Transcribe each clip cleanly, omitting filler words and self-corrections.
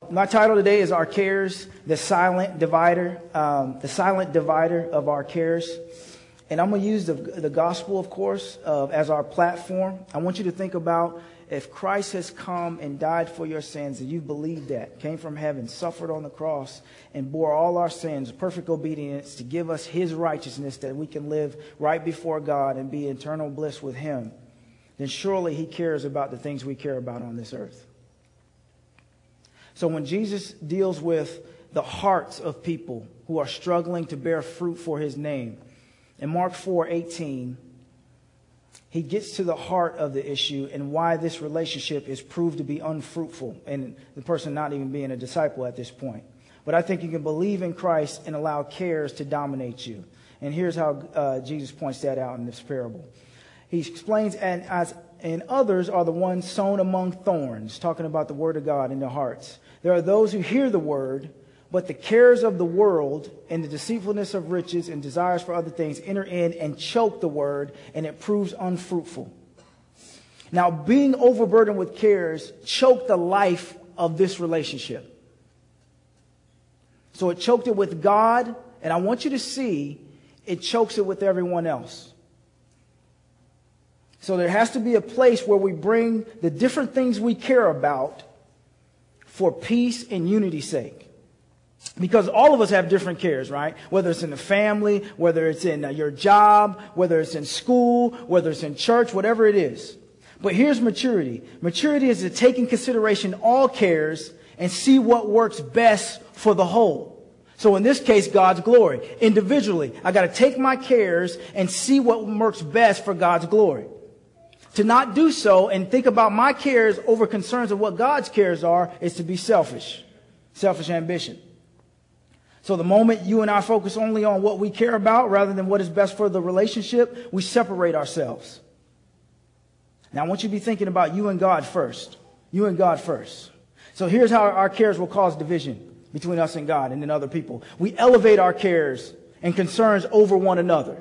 My title today is Our Cares, the silent divider of our cares. And I'm going to use the gospel, of course, as our platform. I want you to think about if Christ has come and died for your sins, and you believe that, came from heaven, suffered on the cross, and bore all our sins, perfect obedience to give us his righteousness that we can live right before God and be in eternal bliss with him, then surely he cares about the things we care about on this earth. So when Jesus deals with the hearts of people who are struggling to bear fruit for his name, in Mark 4:18, he gets to the heart of the issue and why this relationship is proved to be unfruitful and the person not even being a disciple at this point. But I think you can believe in Christ and allow cares to dominate you. And here's how Jesus points that out in this parable. He explains, and others are the ones sown among thorns, talking about the word of God in their hearts. There are those who hear the word, but the cares of the world and the deceitfulness of riches and desires for other things enter in and choke the word, and it proves unfruitful. Now, being overburdened with cares choked the life of this relationship. So it choked it with God, and I want you to see it chokes it with everyone else. So there has to be a place where we bring the different things we care about for peace and unity's sake. Because all of us have different cares, right? Whether it's in the family, whether it's in your job, whether it's in school, whether it's in church, whatever it is. But here's maturity. Maturity is to take in consideration all cares and see what works best for the whole. So in this case, God's glory. Individually, I got to take my cares and see what works best for God's glory. To not do so and think about my cares over concerns of what God's cares are is to be selfish. Selfish ambition. So the moment you and I focus only on what we care about rather than what is best for the relationship, we separate ourselves. Now I want you to be thinking about you and God first. You and God first. So here's how our cares will cause division between us and God and then other people. We elevate our cares and concerns over one another.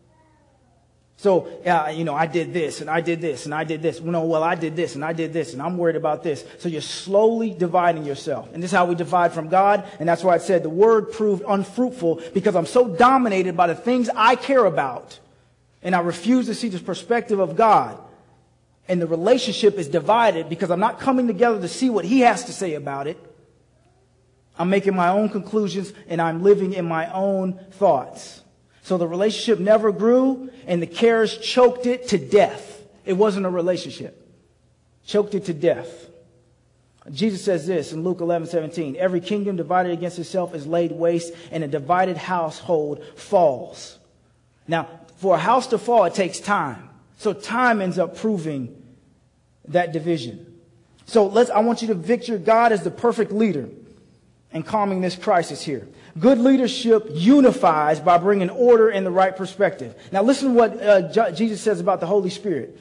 So, I did this and I did this and I did this. I did this and I did this and I'm worried about this. So you're slowly dividing yourself. And this is how we divide from God. And that's why I said the word proved unfruitful because I'm so dominated by the things I care about. And I refuse to see the perspective of God. And the relationship is divided because I'm not coming together to see what he has to say about it. I'm making my own conclusions and I'm living in my own thoughts. So the relationship never grew and the cares choked it to death. It wasn't a relationship. Choked it to death. Jesus says this in Luke 11:17. Every kingdom divided against itself is laid waste and a divided household falls. Now, for a house to fall, it takes time. So time ends up proving that division. So I want you to picture God as the perfect leader and calming this crisis here. Good leadership unifies by bringing order and the right perspective. Now listen to what Jesus says about the Holy Spirit.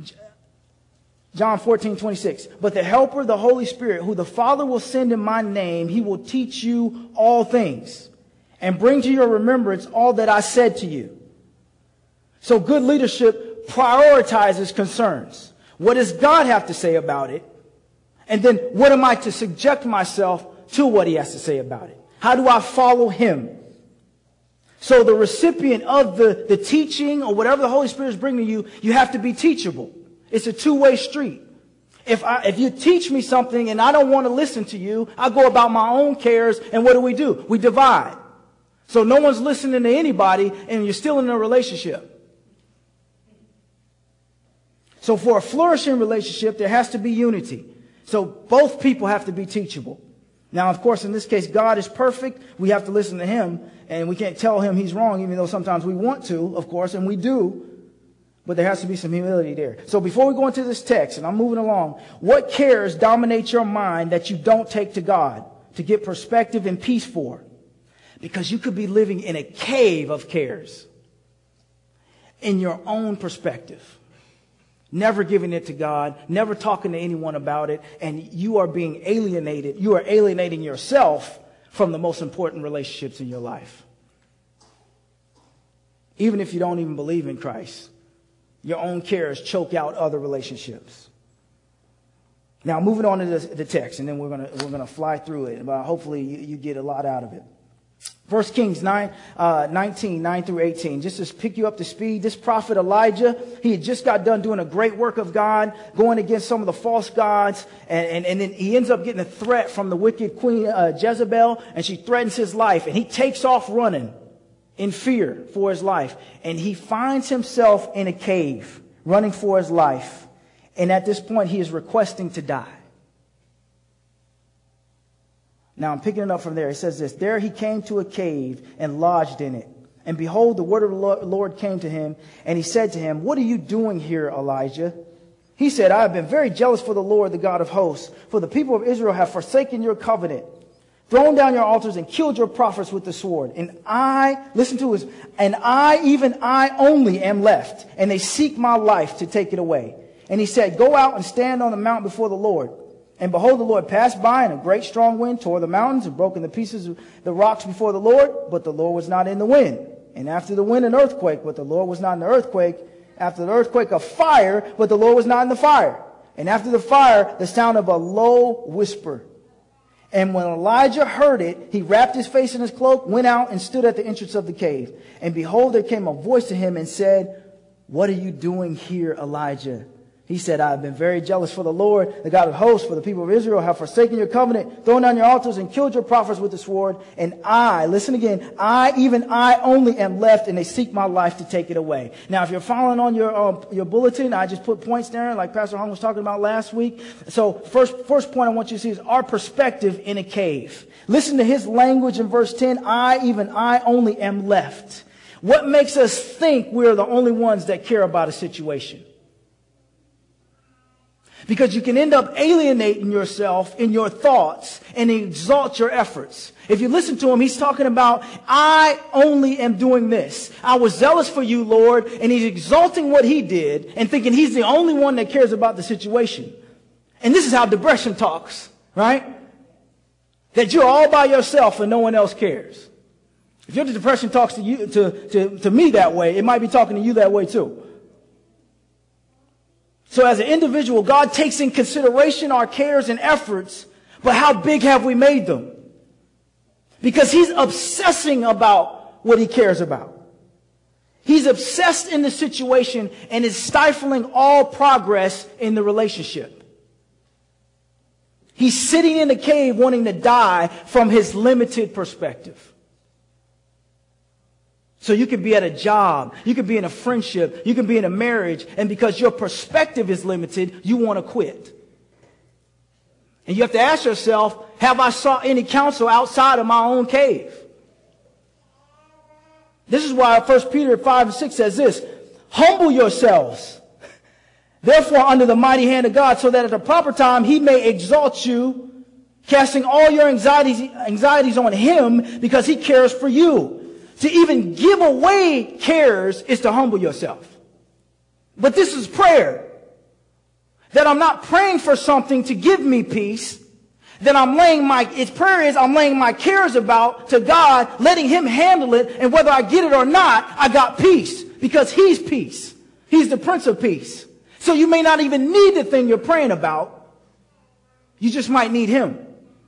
John 14:26. But the Helper, the Holy Spirit, who the Father will send in my name, he will teach you all things and bring to your remembrance all that I said to you. So good leadership prioritizes concerns. What does God have to say about it? And then what am I to subject myself to what he has to say about it? How do I follow him? So the recipient of the teaching or whatever the Holy Spirit is bringing you, you have to be teachable. It's a two-way street. If you teach me something and I don't want to listen to you, I go about my own cares, and what do? We divide. So no one's listening to anybody and you're still in a relationship. So for a flourishing relationship, there has to be unity. So both people have to be teachable. Now, of course, in this case, God is perfect. We have to listen to him, and we can't tell him he's wrong, even though sometimes we want to, of course, and we do. But there has to be some humility there. So before we go into this text, and I'm moving along, what cares dominate your mind that you don't take to God to get perspective and peace for? Because you could be living in a cave of cares in your own perspective. Never giving it to God, never talking to anyone about it, and you are being alienated. You are alienating yourself from the most important relationships in your life. Even if you don't even believe in Christ, your own cares choke out other relationships. Now, moving on to the text, and then we're gonna fly through it. But hopefully you get a lot out of it. 1 Kings 19, 9 through 18. Just to pick you up to speed, this prophet Elijah, he had just got done doing a great work of God, going against some of the false gods, and then he ends up getting a threat from the wicked queen Jezebel, and she threatens his life, and he takes off running in fear for his life, and he finds himself in a cave, running for his life. And at this point, he is requesting to die. Now, I'm picking it up from there. It says this: there he came to a cave and lodged in it. And behold, the word of the Lord came to him, and he said to him, "What are you doing here, Elijah?" He said, "I have been very jealous for the Lord, the God of hosts, for the people of Israel have forsaken your covenant, thrown down your altars, and killed your prophets with the sword. And I," listen to this, "and I, even I only am left, and they seek my life to take it away." And he said, "Go out and stand on the mount before the Lord." And behold, the Lord passed by, and a great strong wind tore the mountains and broke into pieces of the rocks before the Lord. But the Lord was not in the wind. And after the wind, an earthquake. But the Lord was not in the earthquake. After the earthquake, a fire. But the Lord was not in the fire. And after the fire, the sound of a low whisper. And when Elijah heard it, he wrapped his face in his cloak, went out, and stood at the entrance of the cave. And behold, there came a voice to him and said, "What are you doing here, Elijah?" He said, "I have been very jealous for the Lord, the God of hosts, for the people of Israel have forsaken your covenant, thrown down your altars, and killed your prophets with the sword. And I," listen again, "I, even I only am left, and they seek my life to take it away." Now, if you're following on your bulletin, I just put points there, like Pastor Hong was talking about last week. So first point I want you to see is our perspective in a cave. Listen to his language in verse 10, "I, even I only am left." What makes us think we're the only ones that care about a situation? Because you can end up alienating yourself in your thoughts and exalt your efforts. If you listen to him, he's talking about, "I only am doing this. I was zealous for you, Lord," and he's exalting what he did and thinking he's the only one that cares about the situation. And this is how depression talks, right? That you're all by yourself and no one else cares. If your depression talks to you, to me that way, it might be talking to you that way too. So as an individual, God takes in consideration our cares and efforts, but how big have we made them? Because he's obsessing about what he cares about. He's obsessed in the situation and is stifling all progress in the relationship. He's sitting in the cave wanting to die from his limited perspective. So you could be at a job, you could be in a friendship, you could be in a marriage, and because your perspective is limited, you want to quit. And you have to ask yourself, have I sought any counsel outside of my own cave? This is why 1 Peter 5 and 6 says this: "Humble yourselves, therefore, under the mighty hand of God, so that at the proper time he may exalt you, casting all your anxieties on him, because he cares for you." To even give away cares is to humble yourself. But this is prayer. That I'm not praying for something to give me peace. That I'm laying my cares about to God, letting him handle it. And whether I get it or not, I got peace. Because he's peace. He's the Prince of Peace. So you may not even need the thing you're praying about. You just might need him.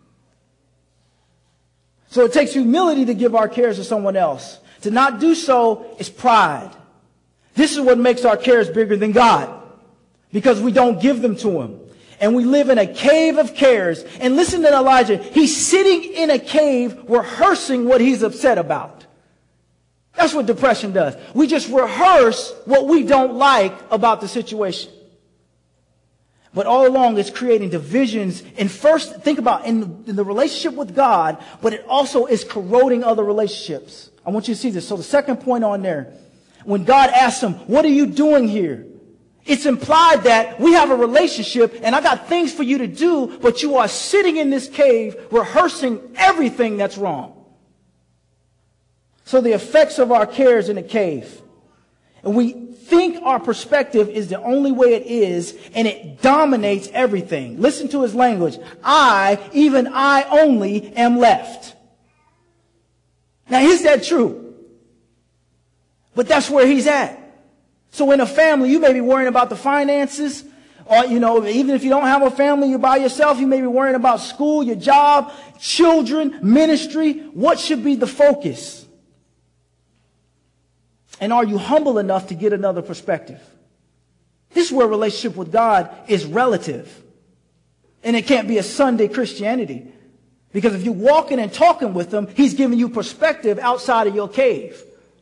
So it takes humility to give our cares to someone else. To not do so is pride. This is what makes our cares bigger than God. Because we don't give them to him. And we live in a cave of cares. And listen to Elijah. He's sitting in a cave rehearsing what he's upset about. That's what depression does. We just rehearse what we don't like about the situation. But all along, it's creating divisions. And first, think about in the relationship with God, but it also is corroding other relationships. I want you to see this. So the second point on there, when God asks him, "What are you doing here?" It's implied that we have a relationship and I got things for you to do, but you are sitting in this cave rehearsing everything that's wrong. So the effects of our cares in a cave. And we think our perspective is the only way it is, and it dominates everything. Listen to his language. "I, even I only am left." Now, is that true? But that's where he's at. So in a family, you may be worrying about the finances, Or, even if you don't have a family, you're by yourself, you may be worrying about school, your job, children, ministry. What should be the focus? And are you humble enough to get another perspective? This is where relationship with God is relative. And it can't be a Sunday Christianity. Because if you're walking and talking with him, he's giving you perspective outside of your cave.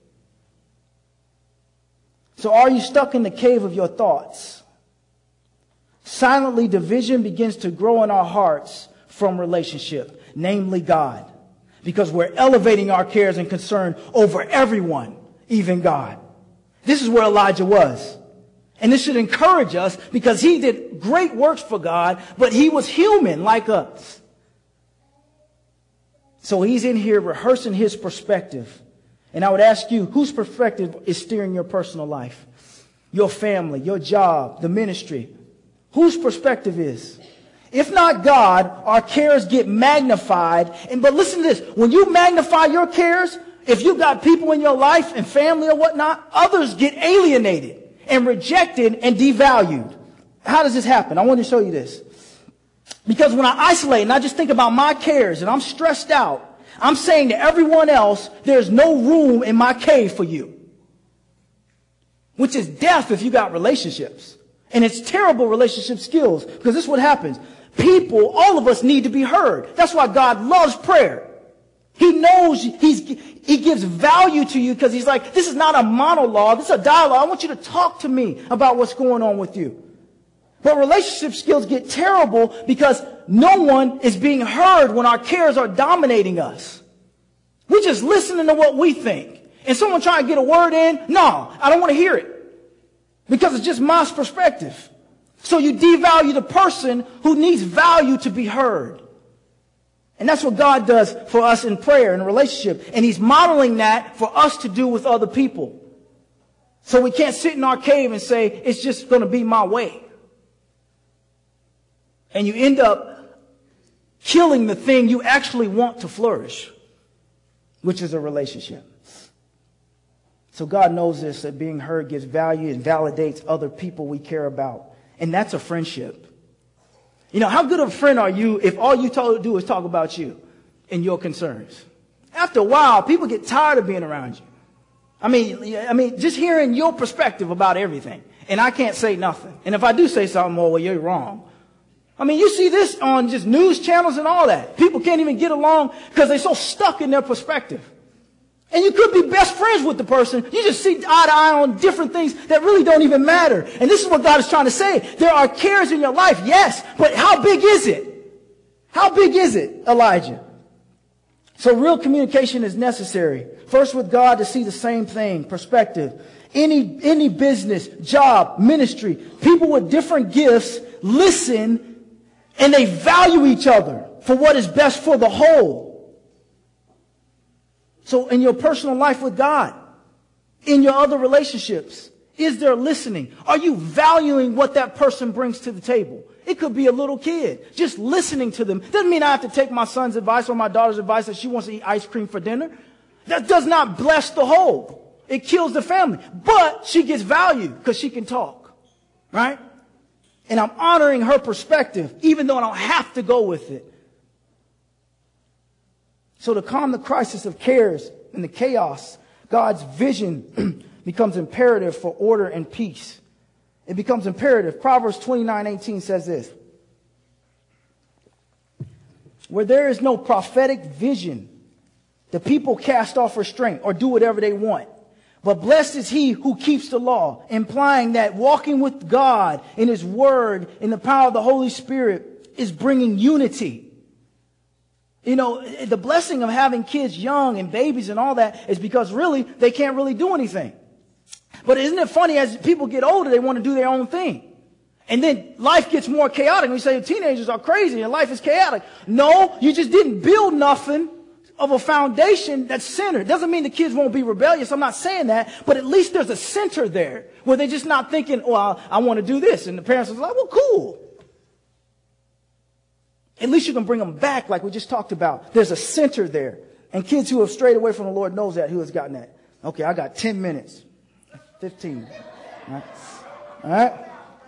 So are you stuck in the cave of your thoughts? Silently, division begins to grow in our hearts from relationship, namely God. Because we're elevating our cares and concern over everyone, even God. This is where Elijah was. And this should encourage us because he did great works for God, but he was human like us. So he's in here rehearsing his perspective. And I would ask you, whose perspective is steering your personal life? Your family, your job, the ministry. Whose perspective is? If not God, our cares get magnified. But listen to this. When you magnify your cares, if you've got people in your life and family or whatnot, others get alienated and rejected and devalued. How does this happen? I want to show you this. Because when I isolate and I just think about my cares and I'm stressed out, I'm saying to everyone else, there's no room in my cave for you. Which is death if you got relationships. And it's terrible relationship skills. Because this is what happens. People, all of us need to be heard. That's why God loves prayer. He knows he gives value to you because he's like, this is not a monologue. This is a dialogue. I want you to talk to me about what's going on with you. But relationship skills get terrible because no one is being heard when our cares are dominating us. We're just listening to what we think. And someone trying to get a word in, no, I don't want to hear it. Because it's just my perspective. So you devalue the person who needs value to be heard. And that's what God does for us in prayer and relationship. And he's modeling that for us to do with other people. So we can't sit in our cave and say, it's just going to be my way. And you end up killing the thing you actually want to flourish, which is a relationship. So God knows this, that being heard gives value and validates other people we care about. And that's a friendship. How good of a friend are you if all you do is talk about you and your concerns? After a while, people get tired of being around you. I mean, just hearing your perspective about everything. And I can't say nothing. And if I do say something, well, you're wrong. You see this on just news channels and all that. People can't even get along because they're so stuck in their perspective. And you could be best friends with the person. You just see eye to eye on different things that really don't even matter. And this is what God is trying to say. There are cares in your life, yes, but how big is it? How big is it, Elijah? So real communication is necessary. First with God to see the same thing, perspective. Any business, job, ministry, people with different gifts listen and they value each other for what is best for the whole. So in your personal life with God, in your other relationships, is there listening? Are you valuing what that person brings to the table? It could be a little kid. Just listening to them. Doesn't mean I have to take my son's advice or my daughter's advice that she wants to eat ice cream for dinner. That does not bless the whole. It kills the family. But she gets value because she can talk. Right? And I'm honoring her perspective, even though I don't have to go with it. So to calm the crisis of cares and the chaos, God's vision becomes imperative for order and peace. It becomes imperative. Proverbs 29:18 says this. Where there is no prophetic vision, the people cast off restraint or do whatever they want. But blessed is he who keeps the law, implying that walking with God in his word, in the power of the Holy Spirit, is bringing unity. The blessing of having kids young and babies and all that is because really they can't really do anything. But isn't it funny, as people get older, they want to do their own thing. And then life gets more chaotic. We say teenagers are crazy and life is chaotic. No, you just didn't build nothing of a foundation that's centered. Doesn't mean the kids won't be rebellious. I'm not saying that. But at least there's a center there where they're just not thinking, I want to do this. And the parents are like, well, cool. At least you can bring them back like we just talked about. There's a center there. And kids who have strayed away from the Lord knows that, who has gotten that. Okay, I got 10 minutes. 15. All right.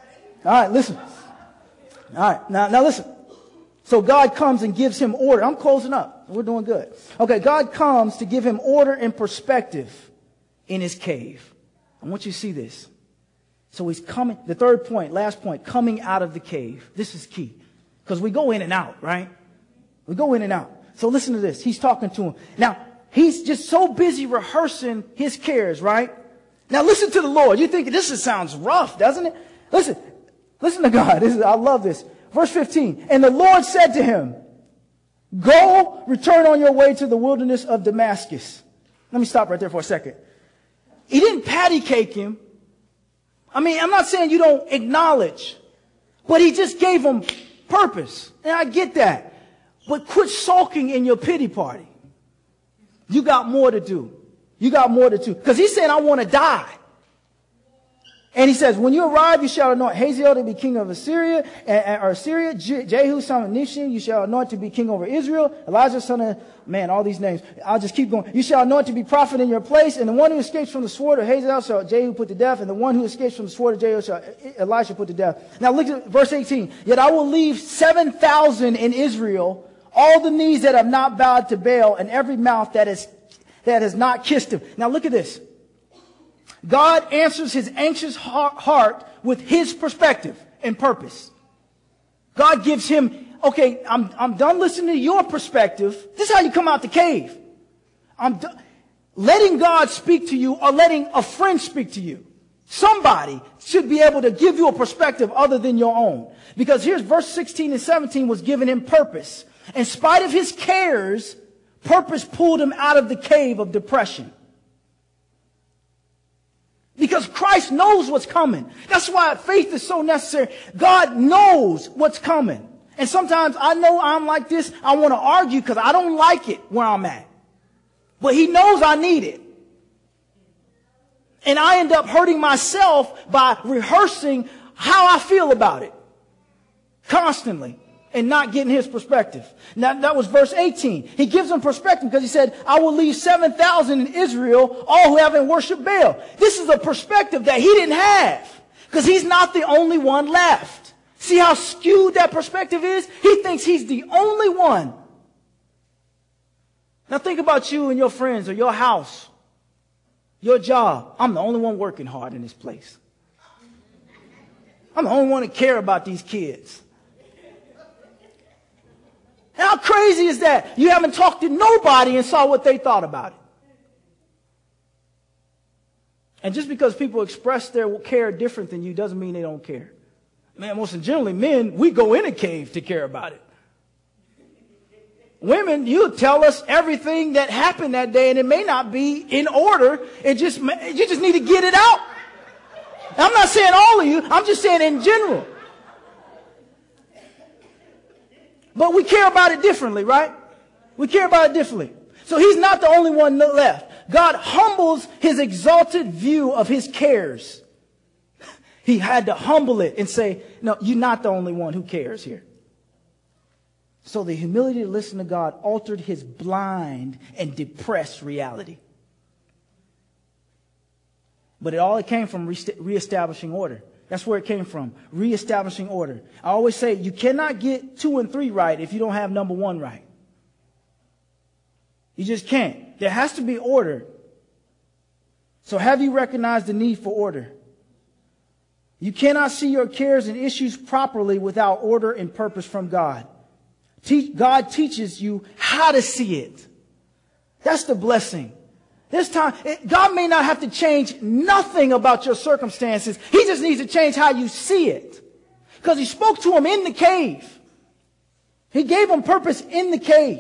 All right, listen. All right, now listen. So God comes and gives him order. I'm closing up. We're doing good. Okay, God comes to give him order and perspective in his cave. I want you to see this. So he's coming, the third point, last point, coming out of the cave. This is key. Because we go in and out, right? We go in and out. So listen to this. He's talking to him. Now, he's just so busy rehearsing his cares, right? Now listen to the Lord. You think this sounds rough, doesn't it? Listen to God. I love this. Verse 15. And the Lord said to him, go, return on your way to the wilderness of Damascus. Let me stop right there for a second. He didn't patty cake him. I mean, I'm not saying you don't acknowledge, but he just gave him purpose. And I get that. But quit sulking in your pity party. You got more to do. You got more to do. Because he said, I want to die. And he says, when you arrive, you shall anoint Hazael to be king of Assyria, Jehu son of Nimshi, you shall anoint to be king over Israel, Elijah son of, man, all these names. I'll just keep going. You shall anoint to be prophet in your place, and the one who escapes from the sword of Hazael shall Jehu put to death, and the one who escapes from the sword of Jehu shall Elisha put to death. Now look at verse 18. Yet I will leave 7,000 in Israel, all the knees that have not bowed to Baal, and every mouth that has not kissed him. Now look at this. God answers his anxious heart with his perspective and purpose. God gives him, okay, I'm done listening to your perspective. This is how you come out the cave. Letting God speak to you or letting a friend speak to you. Somebody should be able to give you a perspective other than your own. Because here's verse 16 and 17 was giving him purpose. In spite of his cares, purpose pulled him out of the cave of depression. Because Christ knows what's coming. That's why faith is so necessary. God knows what's coming. And sometimes I know I'm like this. I want to argue because I don't like it where I'm at. But he knows I need it. And I end up hurting myself by rehearsing how I feel about it. Constantly. And not getting his perspective. Now, that was verse 18. He gives them perspective because he said, I will leave 7,000 in Israel, all who haven't worshiped Baal. This is a perspective that he didn't have because he's not the only one left. See how skewed that perspective is? He thinks he's the only one. Now think about you and your friends or your house, your job. I'm the only one working hard in this place. I'm the only one that care about these kids. How crazy is that? You haven't talked to nobody and saw what they thought about it. And just because people express their care different than you doesn't mean they don't care. Man, most generally men, we go in a cave to care about it. Women, you tell us everything that happened that day and it may not be in order. You just need to get it out. I'm not saying all of you. I'm just saying in general. But we care about it differently, right? We care about it differently. So he's not the only one left. God humbles his exalted view of his cares. He had to humble it and say, no, you're not the only one who cares here. So the humility to listen to God altered his blind and depressed reality. But it came from reestablishing order. That's where it came from. Reestablishing order. I always say you cannot get 2 and 3 right if you don't have number 1 right. You just can't. There has to be order. So have you recognized the need for order? You cannot see your cares and issues properly without order and purpose from God. God teaches you how to see it. That's the blessing. This time, God may not have to change nothing about your circumstances. He just needs to change how you see it. Because he spoke to him in the cave. He gave him purpose in the cave.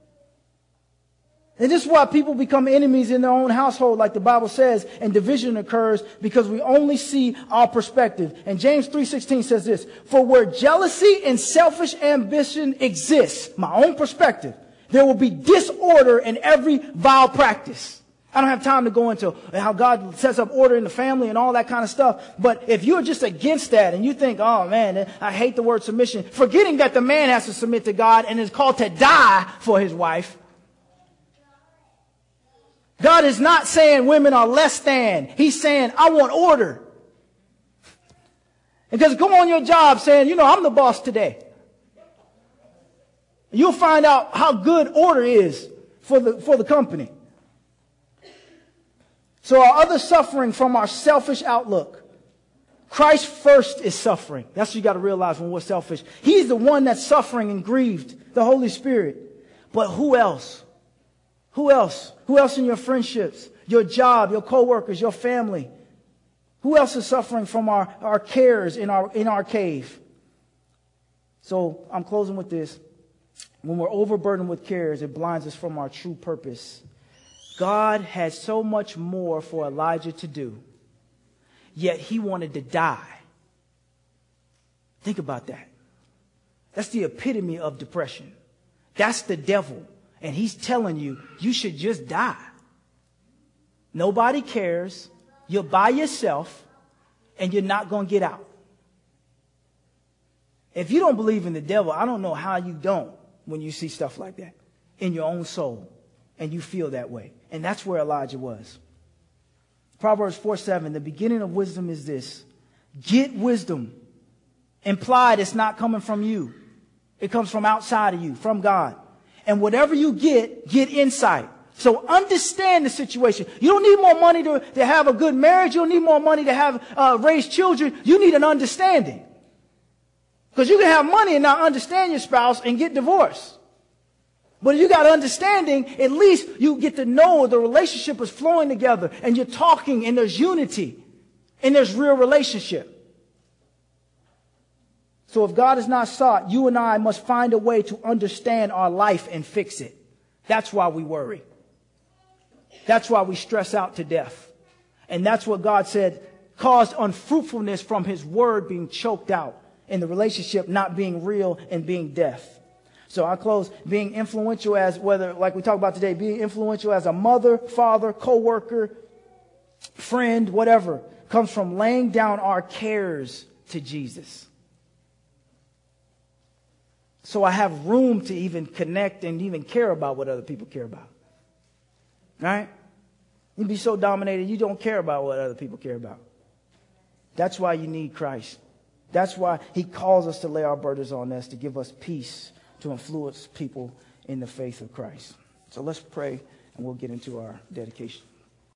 And this is why people become enemies in their own household, like the Bible says, and division occurs because we only see our perspective. And James 3:16 says this, for where jealousy and selfish ambition exists, my own perspective, there will be disorder in every vile practice. I don't have time to go into how God sets up order in the family and all that kind of stuff. But if you're just against that and you think, oh man, I hate the word submission, forgetting that the man has to submit to God and is called to die for his wife. God is not saying women are less than. He's saying, I want order. And just go on your job saying, you know, I'm the boss today. You'll find out how good order is for the company. So our other suffering from our selfish outlook. Christ first is suffering. That's what you got to realize when we're selfish. He's the one that's suffering and grieved, the Holy Spirit. But who else? Who else? Who else in your friendships, your job, your coworkers, your family? Who else is suffering from our cares in our cave? So I'm closing with this. When we're overburdened with cares, it blinds us from our true purpose. God had so much more for Elijah to do, yet he wanted to die. Think about that. That's the epitome of depression. That's the devil. And he's telling you, you should just die. Nobody cares. You're by yourself and you're not going to get out. If you don't believe in the devil, I don't know how you don't when you see stuff like that in your own soul and you feel that way. And that's where Elijah was. Proverbs 4:7, the beginning of wisdom is this. Get wisdom. Implied it's not coming from you. It comes from outside of you, from God. And whatever you get insight. So understand the situation. You don't need more money to have a good marriage. You don't need more money to have raise children. You need an understanding. Because you can have money and not understand your spouse and get divorced. But if you got understanding, at least you get to know the relationship is flowing together and you're talking and there's unity and there's real relationship. So if God is not sought, you and I must find a way to understand our life and fix it. That's why we worry. That's why we stress out to death. And that's what God said caused unfruitfulness from his word being choked out and the relationship not being real and being death. So I close, being influential as whether, like we talked about today, being influential as a mother, father, co-worker, friend, whatever, comes from laying down our cares to Jesus. So I have room to even connect and even care about what other people care about. Right? You'd be so dominated you don't care about what other people care about. That's why you need Christ. That's why he calls us to lay our burdens on us, to give us peace, to influence people in the faith of Christ. So let's pray and we'll get into our dedication.